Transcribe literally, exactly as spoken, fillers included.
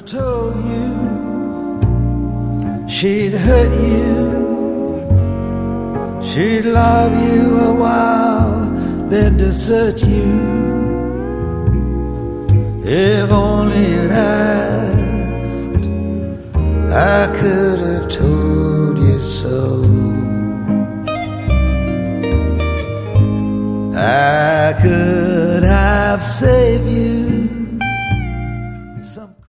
told you she'd hurt you, she'd love you a while, then desert you. If only you'd asked, I could have told you so. I could have saved you